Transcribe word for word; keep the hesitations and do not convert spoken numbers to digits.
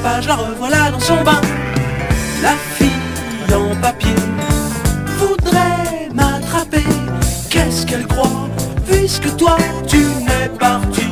page, la revoilà dans son bain. La fille en papier voudrait m'attraper. Qu'est-ce qu'elle croit, puisque toi tu n'es parti?